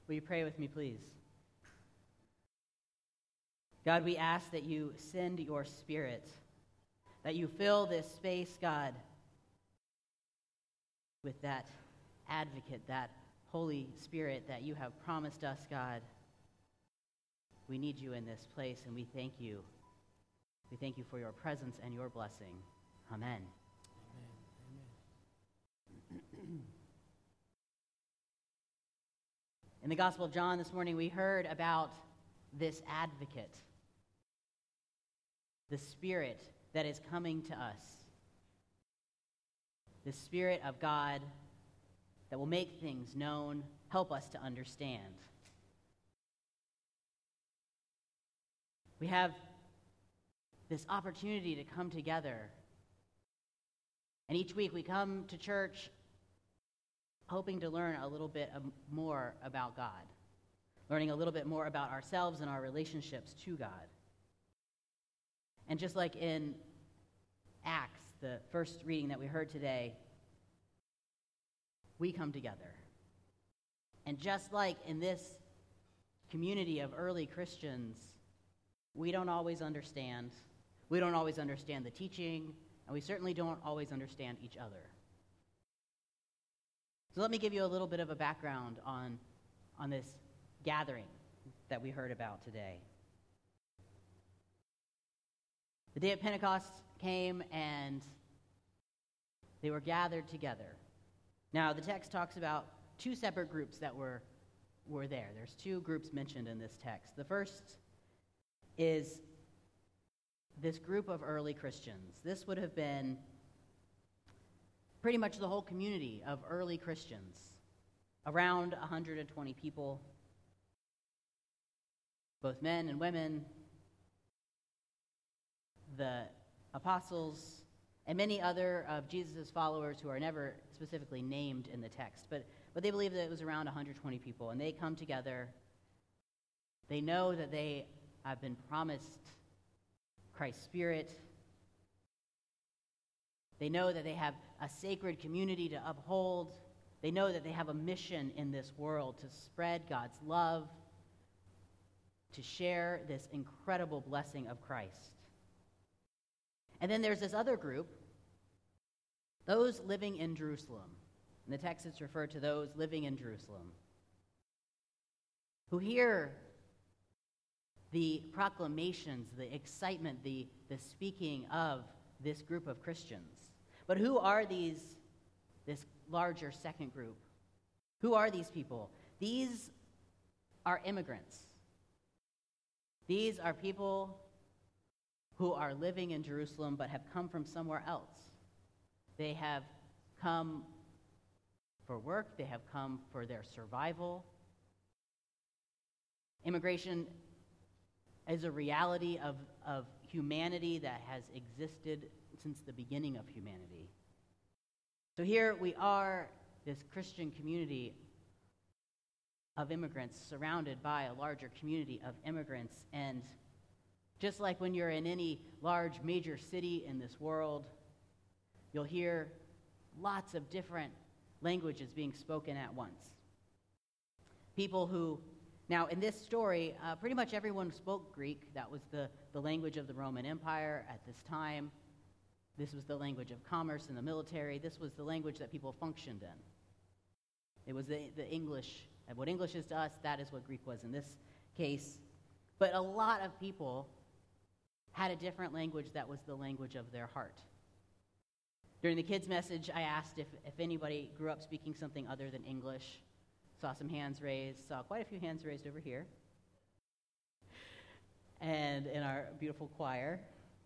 Will you pray with me, please? God, we ask that you send your Spirit, that you fill this space, God, with that advocate, that Holy Spirit that you have promised us, God. We need you in this place, and we thank you. We thank you for your presence and your blessing. Amen. Amen. In the Gospel of John this morning, we heard about this advocate, the Spirit that is coming to us, the Spirit of God that will make things known, help us to understand. We have this opportunity to come together, and each week we come to church hoping to learn a little bit more about God, learning a little bit more about ourselves and our relationships to God. And just like in Acts, the first reading that we heard today, we come together. And just like in this community of early Christians, we don't always understand. We don't always understand the teaching, and we certainly don't always understand each other. So let me give you a little bit of a background on this gathering that we heard about today. The day of Pentecost came, and they were gathered together. Now, the text talks about two separate groups that were there. There's two groups mentioned in this text. The first is this group of early Christians. This would have been pretty much the whole community of early Christians, around 120 people, both men and women, the apostles, and many other of Jesus' followers who are never specifically named in the text. But they believe that it was around 120 people, and they come together. They know that they have been promised Christ's Spirit. They know that they have a sacred community to uphold. They know that they have a mission in this world to spread God's love, to share this incredible blessing of Christ. And then there's this other group, those living in Jerusalem. In the text, it's referred to those living in Jerusalem, who hear the proclamations, the excitement, the speaking of this group of Christians. But who are this larger second group? Who are these people? These are immigrants. These are people who are living in Jerusalem but have come from somewhere else. They have come for work. They have come for their survival. Immigration is a reality of humanity that has existed since the beginning of humanity. So here we are, this Christian community of immigrants surrounded by a larger community of immigrants. And just like when you're in any large major city in this world, you'll hear lots of different languages being spoken at once. People who, now in this story, pretty much everyone spoke Greek. That was the language of the Roman Empire at this time. This was the language of commerce and the military. This was the language that people functioned in. It was the English. And what English is to us, that is what Greek was in this case. But a lot of people had a different language that was the language of their heart. During the kids' message, I asked if anybody grew up speaking something other than English. Saw some hands raised, saw quite a few hands raised over here. And in our beautiful choir.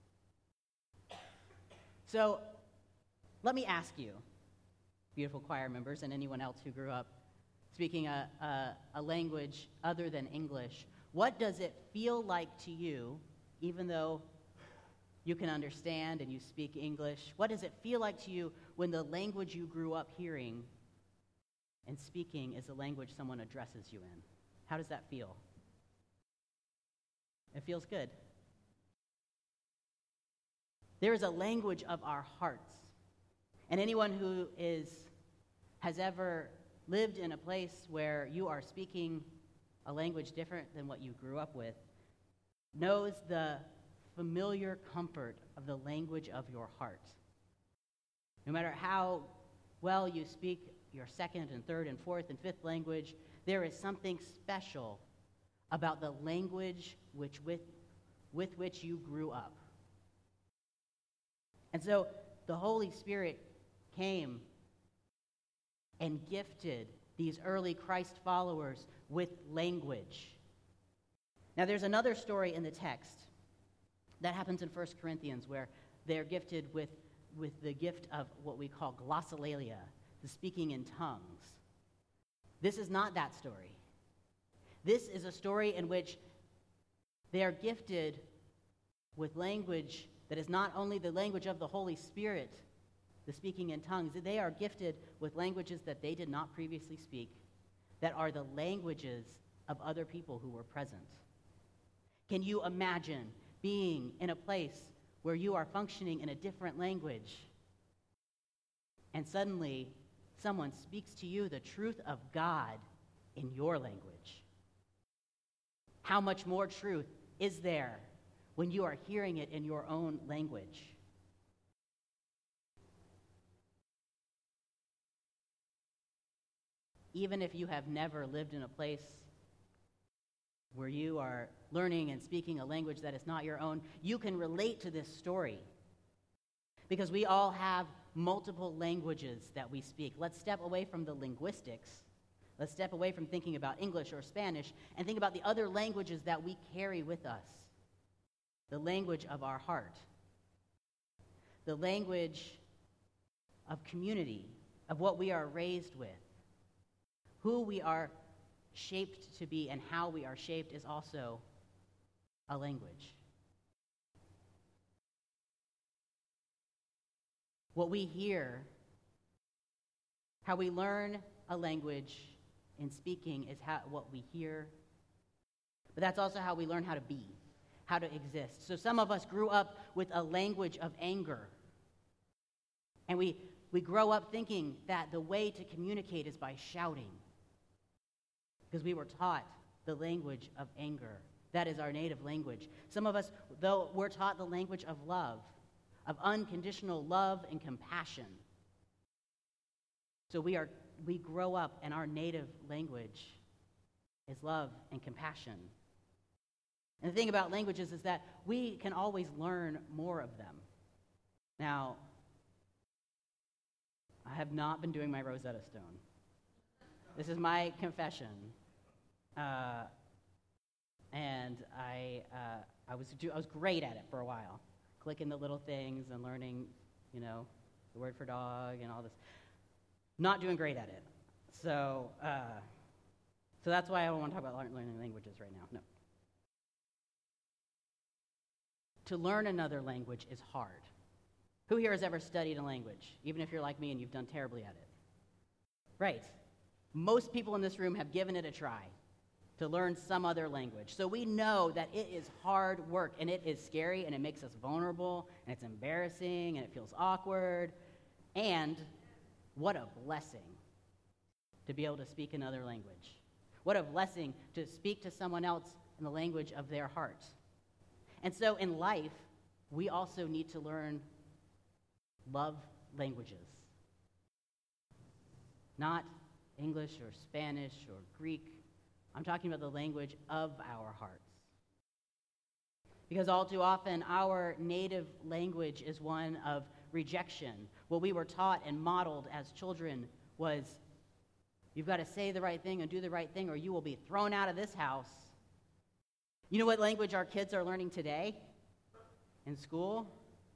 So let me ask you, beautiful choir members and anyone else who grew up speaking a language other than English, what does it feel like to you, even though you can understand and you speak English, what does it feel like to you when the language you grew up hearing and speaking is the language someone addresses you in? How does that feel? It feels good. There is a language of our hearts. And anyone who has ever lived in a place where you are speaking a language different than what you grew up with knows the familiar comfort of the language of your heart. No matter how well you speak your second and third and fourth and fifth language, there is something special about the language with which you grew up. And so the Holy Spirit came and gifted these early Christ followers with language. Now, there's another story in the text that happens in 1 Corinthians where they're gifted with the gift of what we call glossolalia, the speaking in tongues. This is not that story. This is a story in which they are gifted with language that is not only the language of the Holy Spirit, the speaking in tongues. They are gifted with languages that they did not previously speak, that are the languages of other people who were present. Can you imagine being in a place where you are functioning in a different language, and suddenly someone speaks to you the truth of God in your language? How much more truth is there when you are hearing it in your own language? Even if you have never lived in a place where you are learning and speaking a language that is not your own, you can relate to this story. Because we all have multiple languages that we speak. Let's step away from the linguistics. Let's step away from thinking about English or Spanish and think about the other languages that we carry with us. The language of our heart. The language of community, of what we are raised with. Who we are shaped to be and how we are shaped is also a language. What we hear, how we learn a language in speaking is what we hear. But that's also how we learn how to be, how to exist. So some of us grew up with a language of anger. And we grow up thinking that the way to communicate is by shouting. Because we were taught the language of anger. That is our native language. Some of us, though, we're taught the language of love, of unconditional love and compassion. So we grow up and our native language is love and compassion. And the thing about languages is that we can always learn more of them. Now, I have not been doing my Rosetta Stone. This is my confession. And I was great at it for a while, clicking the little things and learning, the word for dog and all this. Not doing great at it. So that's why I don't want to talk about learning languages right now. No. To learn another language is hard. Who here has ever studied a language, even if you're like me and you've done terribly at it? Right. Most people in this room have given it a try to learn some other language. So we know that it is hard work, and it is scary, and it makes us vulnerable, and it's embarrassing, and it feels awkward. And what a blessing to be able to speak another language. What a blessing to speak to someone else in the language of their heart. And so in life, we also need to learn love languages. Not English or Spanish or Greek. I'm talking about the language of our hearts. Because all too often, our native language is one of rejection. What we were taught and modeled as children was, you've got to say the right thing and do the right thing, or you will be thrown out of this house. You know what language our kids are learning today in school?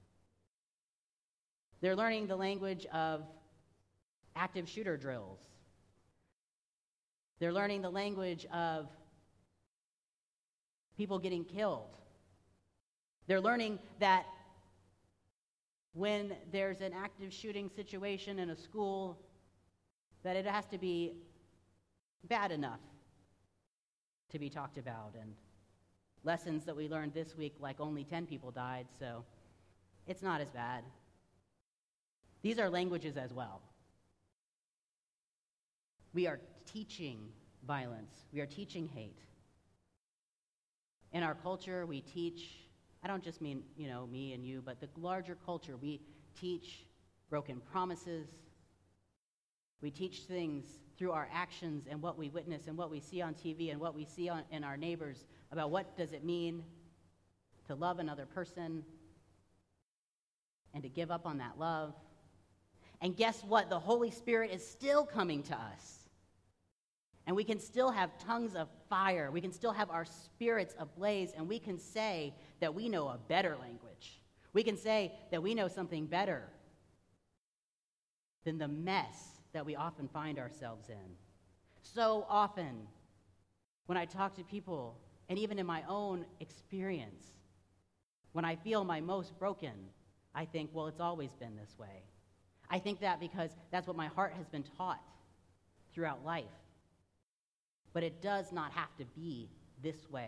They're learning the language of active shooter drills. They're learning the language of people getting killed. They're learning that when there's an active shooting situation in a school, that it has to be bad enough to be talked about. And lessons that we learned this week, like only 10 people died, so it's not as bad. These are languages as well. We are teaching violence. We are teaching hate. In our culture, we teach, I don't just mean, me and you, but the larger culture, we teach broken promises. We teach things through our actions and what we witness and what we see on TV and what we see in our neighbors about what does it mean to love another person and to give up on that love. And guess what? The Holy Spirit is still coming to us. And we can still have tongues of fire. We can still have our spirits ablaze, and we can say that we know a better language. We can say that we know something better than the mess that we often find ourselves in. So often, when I talk to people, and even in my own experience, when I feel my most broken, I think, well, it's always been this way. I think that because that's what my heart has been taught throughout life. But it does not have to be this way.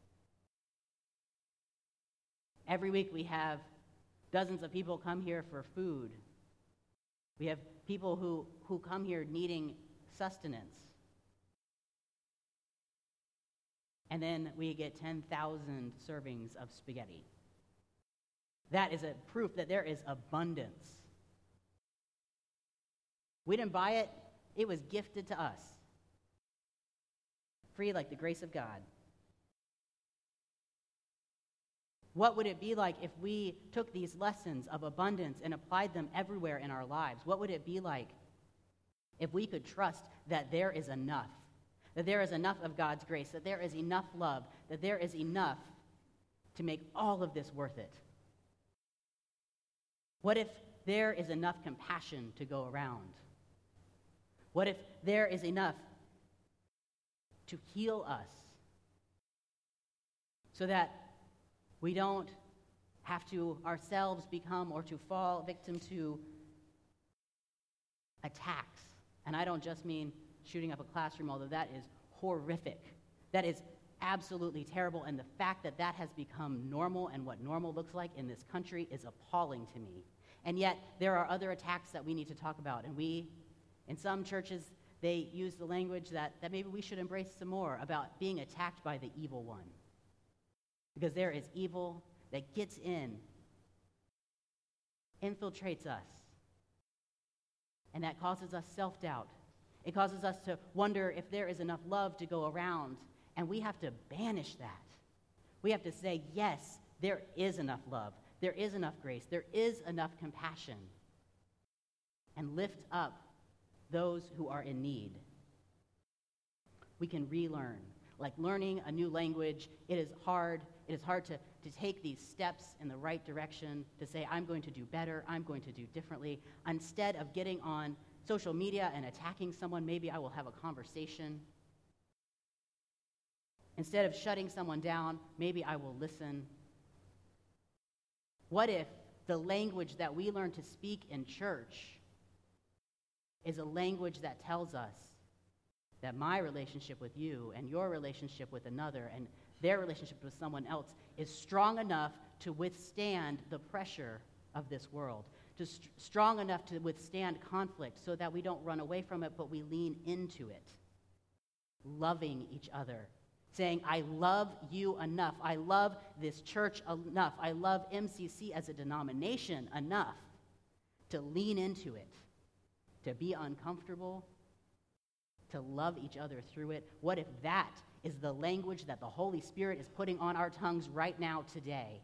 Every week we have dozens of people come here for food. We have people who come here needing sustenance. And then we get 10,000 servings of spaghetti. That is a proof that there is abundance. We didn't buy it. It was gifted to us. Free like the grace of God. What would it be like if we took these lessons of abundance and applied them everywhere in our lives? What would it be like if we could trust that there is enough, that there is enough of God's grace, that there is enough love, that there is enough to make all of this worth it? What if there is enough compassion to go around? What if there is enough to heal us so that we don't have to ourselves become or to fall victim to attacks? And I don't just mean shooting up a classroom, although that is horrific. That is absolutely terrible, and the fact that that has become normal and what normal looks like in this country is appalling to me. And yet, there are other attacks that we need to talk about, and in some churches, they use the language that maybe we should embrace some more about being attacked by the evil one. Because there is evil that gets in, infiltrates us, and that causes us self-doubt. It causes us to wonder if there is enough love to go around, and we have to banish that. We have to say, yes, there is enough love, there is enough grace, there is enough compassion, and lift up those who are in need. We can relearn. Like learning a new language, it is hard. It is hard to take these steps in the right direction, to say, I'm going to do better, I'm going to do differently. Instead of getting on social media and attacking someone, maybe I will have a conversation. Instead of shutting someone down, maybe I will listen. What if the language that we learn to speak in church is a language that tells us that my relationship with you and your relationship with another and their relationship with someone else is strong enough to withstand the pressure of this world, strong enough to withstand conflict so that we don't run away from it, but we lean into it, loving each other, saying, I love you enough. I love this church enough. I love MCC as a denomination enough to lean into it, to be uncomfortable, to love each other through it. What if that is the language that the Holy Spirit is putting on our tongues right now today?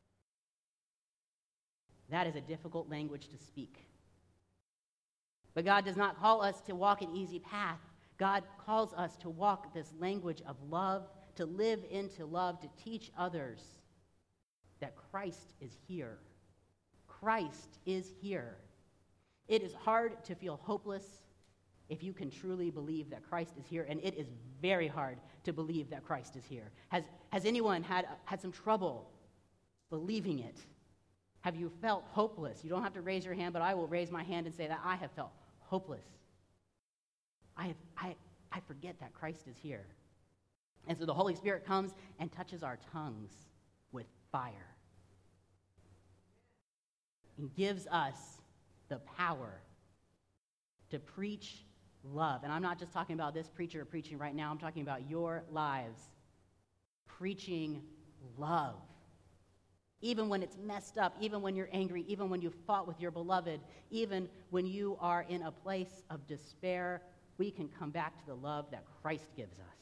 That is a difficult language to speak. But God does not call us to walk an easy path. God calls us to walk this language of love, to live into love, to teach others that Christ is here. Christ is here. It is hard to feel hopeless if you can truly believe that Christ is here, and it is very hard to believe that Christ is here. Has anyone had some trouble believing it? Have you felt hopeless? You don't have to raise your hand, but I will raise my hand and say that I have felt hopeless. I forget that Christ is here. And so the Holy Spirit comes and touches our tongues with fire and gives us the power to preach love. And I'm not just talking about this preacher preaching right now. I'm talking about your lives preaching love. Even when it's messed up, even when you're angry, even when you fought with your beloved, even when you are in a place of despair, we can come back to the love that Christ gives us.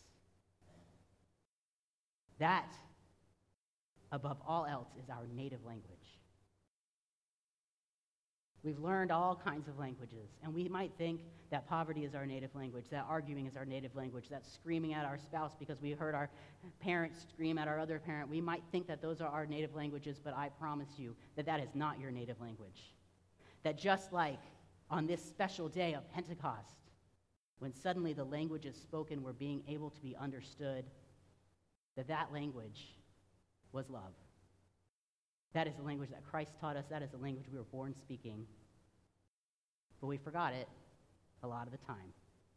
That, above all else, is our native language. We've learned all kinds of languages, and we might think that poverty is our native language, that arguing is our native language, that screaming at our spouse because we heard our parents scream at our other parent. We might think that those are our native languages, but I promise you that that is not your native language. That just like on this special day of Pentecost, when suddenly the languages spoken were being able to be understood, that language was love. That is the language that Christ taught us. That is the language we were born speaking. But we forgot it a lot of the time.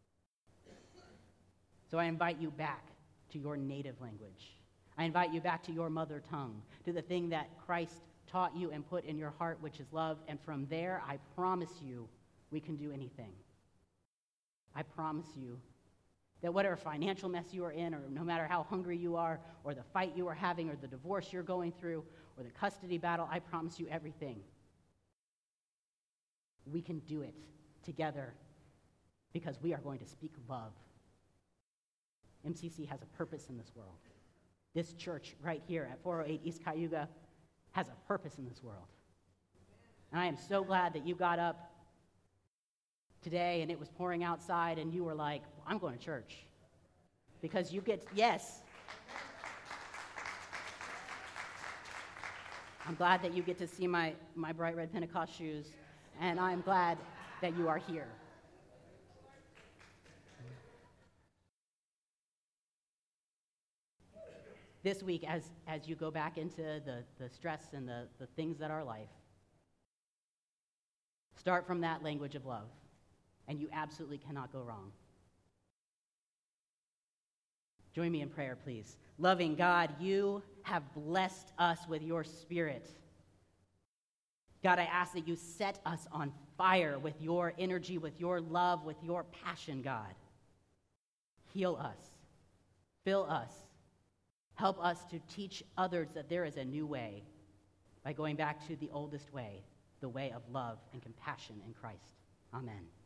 So I invite you back to your native language. I invite you back to your mother tongue, to the thing that Christ taught you and put in your heart, which is love. And from there, I promise you, we can do anything. I promise you that whatever financial mess you are in, or no matter how hungry you are, or the fight you are having, or the divorce you're going through, or the custody battle, I promise you everything. We can do it together because we are going to speak love. MCC has a purpose in this world. This church right here at 408 East Cayuga has a purpose in this world. And I am so glad that you got up today and it was pouring outside and you were like, I'm going to church. Because you get, yes. I'm glad that you get to see my bright red Pentecost shoes, and I'm glad that you are here. This week, as you go back into the stress and the things that are life, start from that language of love, and you absolutely cannot go wrong. Join me in prayer, please. Loving God, you have blessed us with your Spirit. God, I ask that you set us on fire with your energy, with your love, with your passion, God. Heal us. Fill us. Help us to teach others that there is a new way by going back to the oldest way, the way of love and compassion in Christ. Amen.